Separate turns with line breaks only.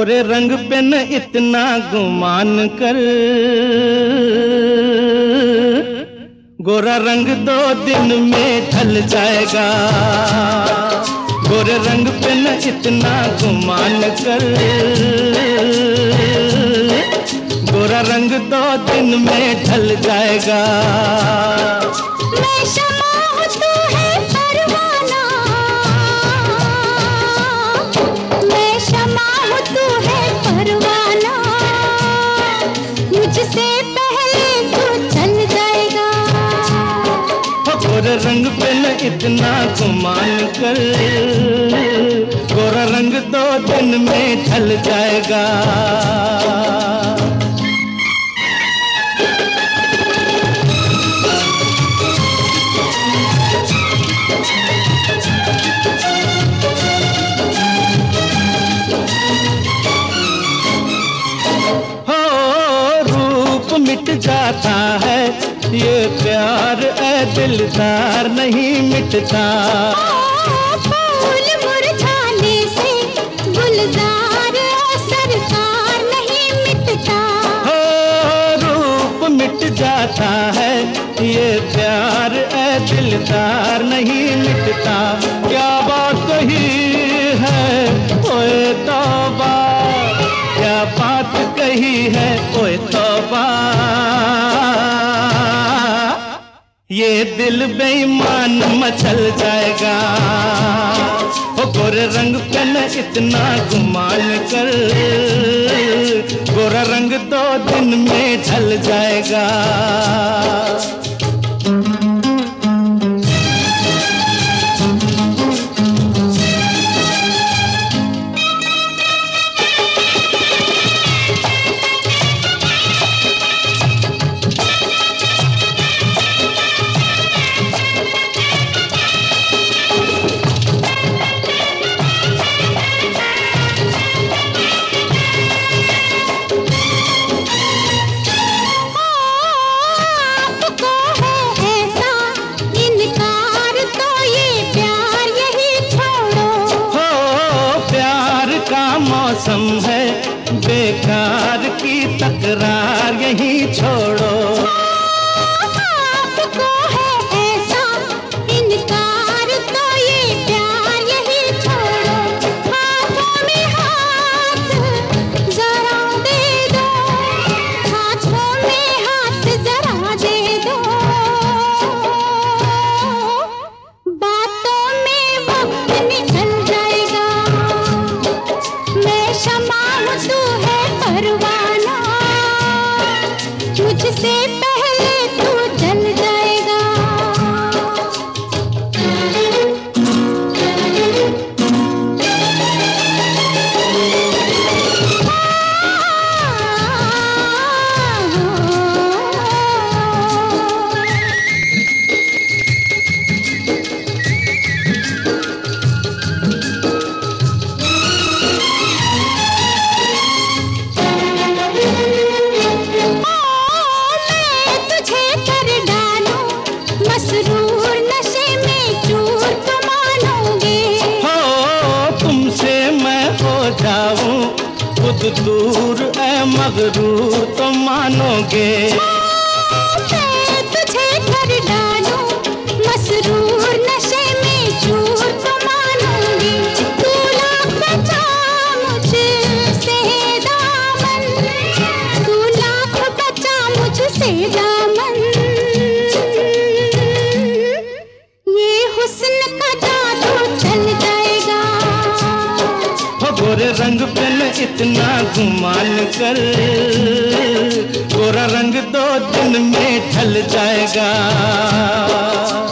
गोरे रंग पे न इतना गुमान कर, गोरा रंग 2 दिन में ढल जाएगा। गोरे रंग पे न इतना गुमान कर, गोरा रंग 2 दिन में ढल जाएगा।
मैं शमा हूँ तू है परवाना, मैं शमा हूँ तू है परवाना, मुझसे पहले तू चल जाएगा।
गोरा रंग पे न इतना गुमान कर, गोरा रंग 2 दिन में ढल जाएगा। मिट जाता है ये प्यार ऐ दिलदार नहीं मिटता।
फूल मुरझाने से गुलजार सरकार नहीं मिटता।
हो रूप मिट जाता है ये प्यार ऐ दिलदार नहीं मिटता। क्या बात कही है ओए तौबा, क्या बात कही है ओए तौबा, ये दिल बेईमान मचल जाएगा। ओ गोरे रंग पे न इतना गुमान कर, गोरा रंग 2 दिन में ढल जाएगा। मौसम है बेकार की तकरार यही छोड़ो।
आपको है ऐसा इनकार तो ये प्यार यही छोड़ो। हाथों में हाथ जरा दे दो, हाथों में हाथ जरा दे दो, बातों में वक्त निकल जाएगा। मैं शमा हूँ तू है परवाना, मुझसे पहले तू जल जाएगा।
खुद दूर ऐ मगरूर तो मानोगे।
मैं तुझे कर डालूं मसरूर नशे में चूर तो मानोगे। तू लाख बचा मुझसे दामन, तू लाख बचा मुझसे दामन, ये हुस्न का जादू चल जाएगा।
गोरे रंग पे न इतना गुमान कर, गोरा रंग 2 दिन में ढल जाएगा।